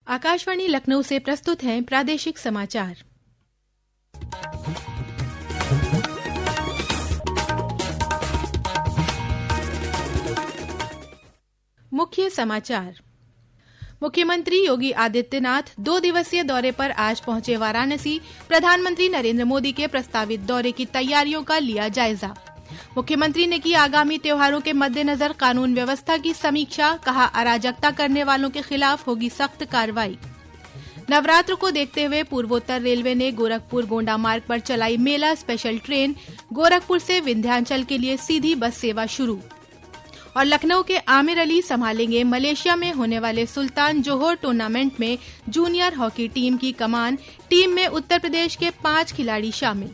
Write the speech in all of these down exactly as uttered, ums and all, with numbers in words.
आकाशवाणी लखनऊ से प्रस्तुत हैं प्रादेशिक समाचार। मुख्य समाचार। मुख्यमंत्री योगी आदित्यनाथ दो दिवसीय दौरे पर आज पहुंचे वाराणसी। प्रधानमंत्री नरेंद्र मोदी के प्रस्तावित दौरे की तैयारियों का लिया जायजा। मुख्यमंत्री ने की आगामी त्योहारों के मद्देनजर कानून व्यवस्था की समीक्षा, कहा अराजकता करने वालों के खिलाफ होगी सख्त कार्रवाई। नवरात्र को देखते हुए पूर्वोत्तर रेलवे ने गोरखपुर गोंडा मार्ग पर चलाई मेला स्पेशल ट्रेन। गोरखपुर से विंध्याचल के लिए सीधी बस सेवा शुरू। और लखनऊ के आमिर अली संभालेंगे मलेशिया में होने वाले सुल्तान जोहर टूर्नामेंट में जूनियर हॉकी टीम की कमान। टीम में उत्तर प्रदेश के पांच खिलाड़ी शामिल।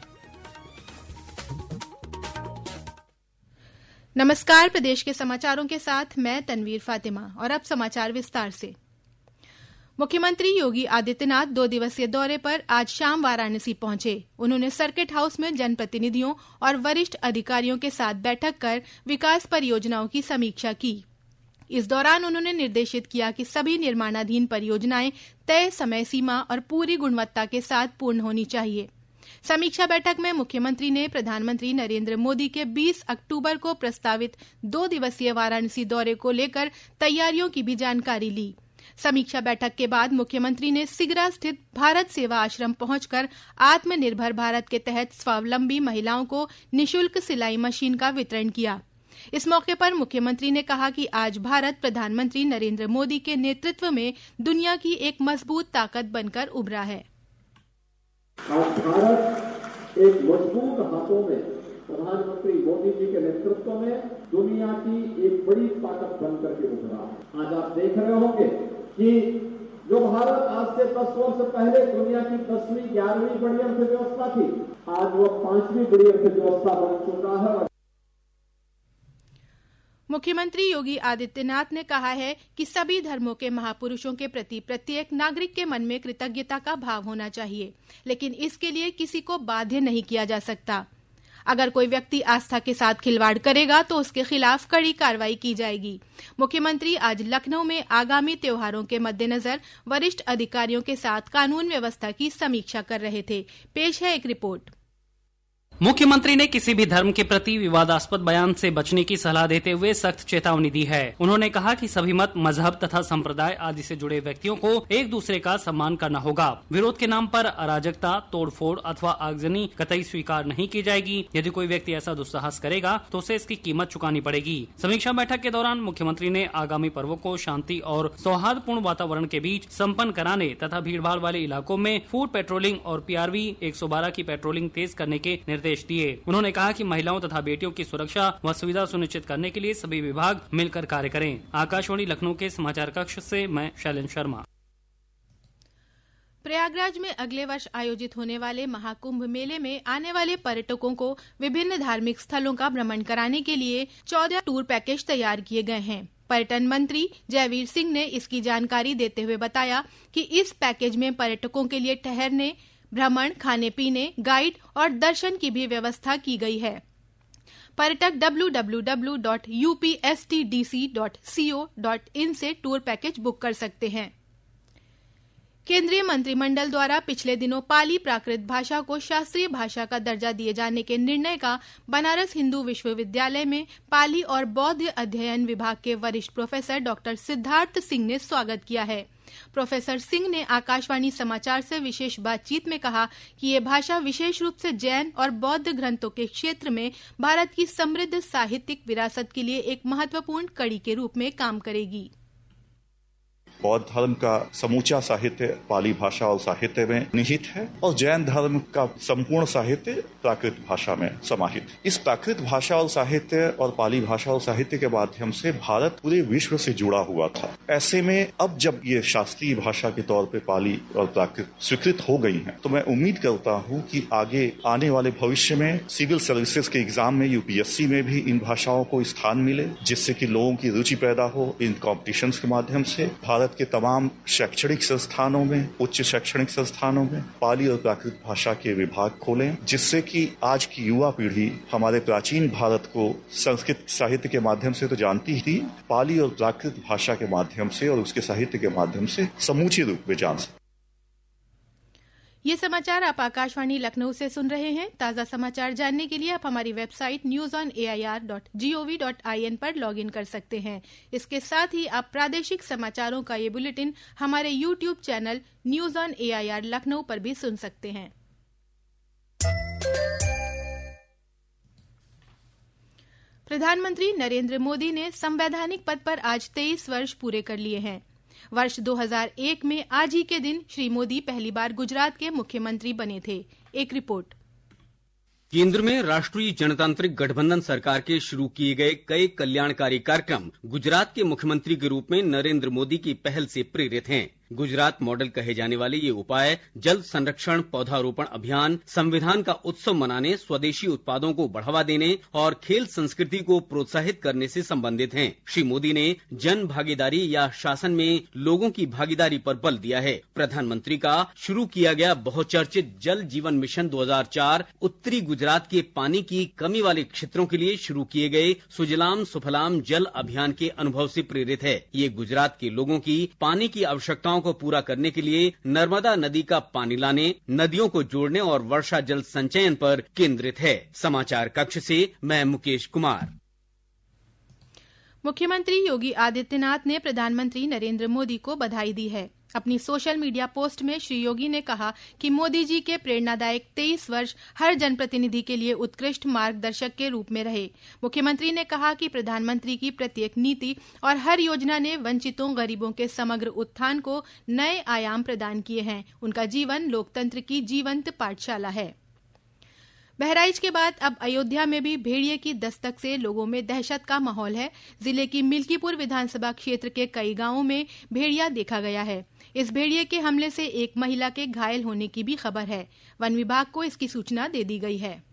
नमस्कार, प्रदेश के समाचारों के साथ मैं तनवीर फातिमा। और अब समाचार विस्तार से। मुख्यमंत्री योगी आदित्यनाथ दो दिवसीय दौरे पर आज शाम वाराणसी पहुंचे। उन्होंने सर्किट हाउस में जनप्रतिनिधियों और वरिष्ठ अधिकारियों के साथ बैठक कर विकास परियोजनाओं की समीक्षा की। इस दौरान उन्होंने निर्देशित किया कि सभी निर्माणाधीन परियोजनाएं तय समय सीमा और पूरी गुणवत्ता के साथ पूर्ण होनी चाहिए। समीक्षा बैठक में मुख्यमंत्री ने प्रधानमंत्री नरेंद्र मोदी के बीस अक्टूबर को प्रस्तावित दो दिवसीय वाराणसी दौरे को लेकर तैयारियों की भी जानकारी ली। समीक्षा बैठक के बाद मुख्यमंत्री ने सिगरा स्थित भारत सेवा आश्रम पहुंचकर आत्मनिर्भर भारत के तहत स्वावलंबी महिलाओं को निशुल्क सिलाई मशीन का वितरण किया। इस मौके पर मुख्यमंत्री ने कहा कि आज भारत प्रधानमंत्री नरेंद्र मोदी के नेतृत्व में दुनिया की एक मजबूत ताकत बनकर उभरा है। आज भारत एक मजबूत हाथों में प्रधानमंत्री मोदी जी के नेतृत्व में दुनिया की एक बड़ी ताकत बनकर के उभरा है। आज आप देख रहे होंगे कि जो भारत आज से दस वर्ष पहले दुनिया की दसवीं ग्यारहवीं बड़ी अर्थव्यवस्था थी, आज वो पांचवी बड़ी अर्थव्यवस्था बन चुका है। मुख्यमंत्री योगी आदित्यनाथ ने कहा है कि सभी धर्मों के महापुरुषों के प्रति प्रत्येक नागरिक के मन में कृतज्ञता का भाव होना चाहिए, लेकिन इसके लिए किसी को बाध्य नहीं किया जा सकता। अगर कोई व्यक्ति आस्था के साथ खिलवाड़ करेगा तो उसके खिलाफ कड़ी कार्रवाई की जाएगी। मुख्यमंत्री आज लखनऊ में आगामी त्योहारों के मद्देनजर वरिष्ठ अधिकारियों के साथ कानून व्यवस्था की समीक्षा कर रहे थे। पेश है एक रिपोर्ट। मुख्यमंत्री ने किसी भी धर्म के प्रति विवादास्पद बयान से बचने की सलाह देते हुए सख्त चेतावनी दी है। उन्होंने कहा कि सभी मत, मजहब तथा संप्रदाय आदि से जुड़े व्यक्तियों को एक दूसरे का सम्मान करना होगा। विरोध के नाम पर अराजकता, तोड़फोड़ अथवा आगजनी कतई स्वीकार नहीं की जाएगी। यदि कोई व्यक्ति ऐसा दुस्साहस करेगा तो उसे इसकी कीमत चुकानी पड़ेगी। समीक्षा बैठक के दौरान मुख्यमंत्री ने आगामी पर्वों को शांति और सौहार्दपूर्ण वातावरण के बीच सम्पन्न कराने तथा भीड़भाड़ वाले इलाकों में फूड पेट्रोलिंग और पीआरवी एक सौ बारह की पेट्रोलिंग तेज करने के निर्देश दिए। उन्होंने कहा कि महिलाओं तथा बेटियों की सुरक्षा व सुविधा सुनिश्चित करने के लिए सभी विभाग मिलकर कार्य करें। आकाशवाणी लखनऊ के समाचार कक्ष से मैं शैलेंद्र शर्मा। प्रयागराज में अगले वर्ष आयोजित होने वाले महाकुंभ मेले में आने वाले पर्यटकों को विभिन्न धार्मिक स्थलों का भ्रमण कराने के लिए चौदह टूर पैकेज तैयार किए गए हैं। पर्यटन मंत्री जयवीर सिंह ने इसकी जानकारी देते हुए बताया कि इस पैकेज में पर्यटकों के लिए ठहरने, भ्रमण, खाने पीने, गाइड और दर्शन की भी व्यवस्था की गई है। पर्यटक W W W dot U P S T D C dot C O dot I N tour package book कर सकते हैं। केंद्रीय मंत्रिमंडल द्वारा पिछले दिनों पाली प्राकृत भाषा को शास्त्रीय भाषा का दर्जा दिए जाने के निर्णय का बनारस हिंदू विश्वविद्यालय में पाली और बौद्ध अध्ययन विभाग के वरिष्ठ प्रोफेसर डॉक्टर सिद्धार्थ सिंह ने स्वागत किया है। प्रोफेसर सिंह ने आकाशवाणी समाचार से विशेष बातचीत में कहा कि ये भाषा विशेष रूप से जैन और बौद्ध ग्रंथों के क्षेत्र में भारत की समृद्ध साहित्यिक विरासत के लिए एक महत्वपूर्ण कड़ी के रूप में काम करेगी। बौद्ध धर्म का समूचा साहित्य पाली भाषा और साहित्य में निहित है और जैन धर्म का संपूर्ण साहित्य प्राकृत भाषा में समाहित। इस प्राकृत भाषा और साहित्य और पाली भाषा और साहित्य के माध्यम से भारत पूरे विश्व से जुड़ा हुआ था। ऐसे में अब जब ये शास्त्रीय भाषा के तौर पे पाली और प्राकृत स्वीकृत हो गई हैं, तो मैं उम्मीद करता हूँ कि आगे आने वाले भविष्य में सिविल सर्विसेज के एग्जाम में, यूपीएससी में भी इन भाषाओं को स्थान मिले, जिससे कि लोगों की रुचि पैदा हो इन कॉम्पिटिशन्स के माध्यम से। भारत भारत के तमाम शैक्षणिक संस्थानों में, उच्च शैक्षणिक संस्थानों में पाली और प्राकृत भाषा के विभाग खोलें, जिससे कि आज की युवा पीढ़ी हमारे प्राचीन भारत को संस्कृत साहित्य के माध्यम से तो जानती थी, पाली और प्राकृत भाषा के माध्यम से और उसके साहित्य के माध्यम से समूची रूप में जान सके। ये समाचार आप आकाशवाणी लखनऊ से सुन रहे हैं। ताज़ा समाचार जानने के लिए आप हमारी website news on A I R dot G O V dot I N पर लॉग इन कर सकते हैं। इसके साथ ही आप प्रादेशिक समाचारों का ये बुलेटिन हमारे YouTube channel news on A I R Lucknow पर भी सुन सकते हैं। प्रधानमंत्री नरेंद्र मोदी ने संवैधानिक पद पर आज तेईस वर्ष पूरे कर लिए हैं। वर्ष दो हज़ार एक में आज ही के दिन श्री मोदी पहली बार गुजरात के मुख्यमंत्री बने थे। एक रिपोर्ट। केंद्र में राष्ट्रीय जनतांत्रिक गठबंधन सरकार के शुरू किए गए कई कल्याणकारी कार्यक्रम गुजरात के मुख्यमंत्री के रूप में नरेंद्र मोदी की पहल से प्रेरित हैं। गुजरात मॉडल कहे जाने वाले ये उपाय जल संरक्षण, पौधारोपण अभियान, संविधान का उत्सव मनाने, स्वदेशी उत्पादों को बढ़ावा देने और खेल संस्कृति को प्रोत्साहित करने से संबंधित हैं। श्री मोदी ने जन भागीदारी या शासन में लोगों की भागीदारी पर बल दिया है। प्रधानमंत्री का शुरू किया गया बहुचर्चित जल जीवन मिशन दो हज़ार चार उत्तरी गुजरात के पानी की कमी वाले क्षेत्रों के लिए शुरू किए गए सुजलाम सुफलाम जल अभियान के अनुभव से प्रेरित है। ये गुजरात के लोगों की पानी की आवश्यकताओं को पूरा करने के लिए नर्मदा नदी का पानी लाने, नदियों को जोड़ने और वर्षा जल संचयन पर केंद्रित है। समाचार कक्ष से मैं मुकेश कुमार। मुख्यमंत्री योगी आदित्यनाथ ने प्रधानमंत्री नरेंद्र मोदी को बधाई दी है। अपनी सोशल मीडिया पोस्ट में श्री योगी ने कहा कि मोदी जी के प्रेरणादायक तेईस वर्ष हर जनप्रतिनिधि के लिए उत्कृष्ट मार्गदर्शक के रूप में रहे। मुख्यमंत्री ने कहा कि प्रधानमंत्री की प्रत्येक नीति और हर योजना ने वंचितों, गरीबों के समग्र उत्थान को नए आयाम प्रदान किए हैं। उनका जीवन लोकतंत्र की जीवंत पाठशाला है। बहराइच के बाद अब अयोध्या में भी भेड़िए की दस्तक से लोगों में दहशत का माहौल है। जिले की मिल्कीपुर विधानसभा क्षेत्र के कई गांवों में भेड़िया देखा गया है। इस भेड़िए के हमले से एक महिला के घायल होने की भी खबर है। वन विभाग को इसकी सूचना दे दी गई है।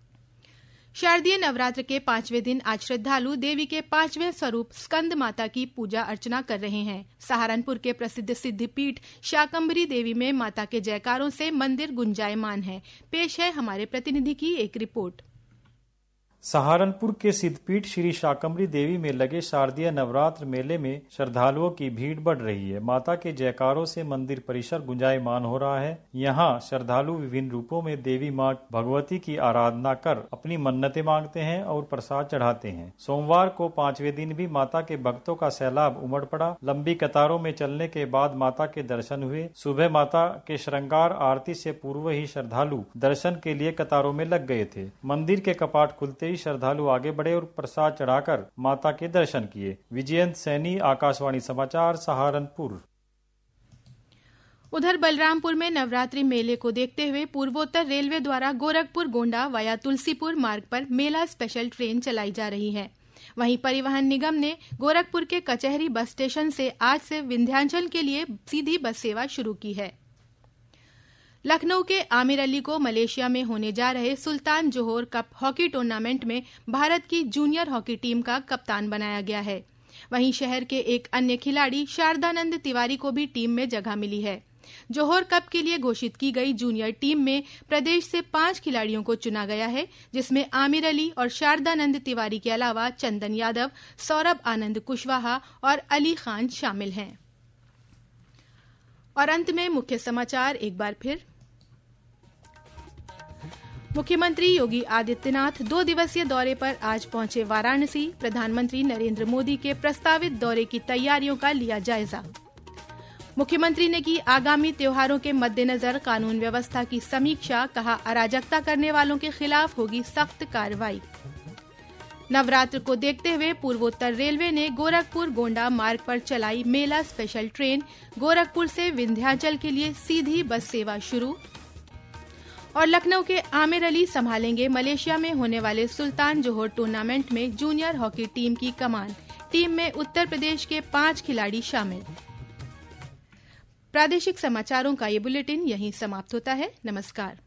शारदीय नवरात्र के पांचवें दिन आज श्रद्धालु देवी के पांचवें स्वरूप स्कंद माता की पूजा अर्चना कर रहे हैं। सहारनपुर के प्रसिद्ध सिद्धिपीठ शाकंभरी देवी में माता के जयकारों से मंदिर गुंजायमान है। पेश है हमारे प्रतिनिधि की एक रिपोर्ट। सहारनपुर के सिद्धपीठ श्री शाकंभरी देवी में लगे शारदीय नवरात्र मेले में श्रद्धालुओं की भीड़ बढ़ रही है। माता के जयकारों से मंदिर परिसर गुंजायमान हो रहा है। यहाँ श्रद्धालु विभिन्न रूपों में देवी माँ भगवती की आराधना कर अपनी मन्नतें मांगते हैं और प्रसाद चढ़ाते हैं। सोमवार को पांचवें दिन भी माता के भक्तों का सैलाब उमड़ पड़ा। लंबी कतारों में चलने के बाद माता के दर्शन हुए। सुबह माता के श्रृंगार आरती से पूर्व ही श्रद्धालु दर्शन के लिए कतारों में लग गए थे। मंदिर के कपाट खुलते श्रद्धालु आगे बढ़े और प्रसाद चढ़ाकर माता के दर्शन किए। विजयंत सैनी, आकाशवाणी समाचार, सहारनपुर। उधर बलरामपुर में नवरात्रि मेले को देखते हुए पूर्वोत्तर रेलवे द्वारा गोरखपुर गोंडा वाया तुलसीपुर मार्ग पर मेला स्पेशल ट्रेन चलाई जा रही है। वहीं परिवहन निगम ने गोरखपुर के कचहरी बस स्टेशन से आज से विंध्याचल के लिए सीधी बस सेवा शुरू की है। लखनऊ के आमिर अली को मलेशिया में होने जा रहे Sultan Johor cup hockey tournament में भारत की जूनियर हॉकी टीम का कप्तान बनाया गया है। वहीं शहर के एक अन्य खिलाड़ी शारदानंद तिवारी को भी टीम में जगह मिली है। जोहर कप के लिए घोषित की गई जूनियर टीम में प्रदेश से पांच खिलाड़ियों को चुना गया है, जिसमें आमिर अली और शारदानंद तिवारी के अलावा चंदन यादव, सौरभ आनंद कुशवाहा और अली खान शामिल हैं। और अंत में मुख्य समाचार एक बार फिर। मुख्यमंत्री योगी आदित्यनाथ दो दिवसीय दौरे पर आज पहुंचे वाराणसी। प्रधानमंत्री नरेंद्र मोदी के प्रस्तावित दौरे की तैयारियों का लिया जायजा। मुख्यमंत्री ने की आगामी त्योहारों के मद्देनजर कानून व्यवस्था की समीक्षा, कहा अराजकता करने वालों के खिलाफ होगी सख्त कार्रवाई। नवरात्र को देखते हुए पूर्वोत्तर रेलवे ने गोरखपुर गोंडा मार्ग पर चलाई मेला स्पेशल ट्रेन। गोरखपुर से विंध्याचल के लिए सीधी बस सेवा शुरू। और लखनऊ के आमिर अली संभालेंगे मलेशिया में होने वाले सुल्तान जोहर टूर्नामेंट में जूनियर हॉकी टीम की कमान। टीम में उत्तर प्रदेश के पांच खिलाड़ी शामिल। प्रादेशिक समाचारों का ये बुलेटिन यहीं समाप्त होता है। नमस्कार।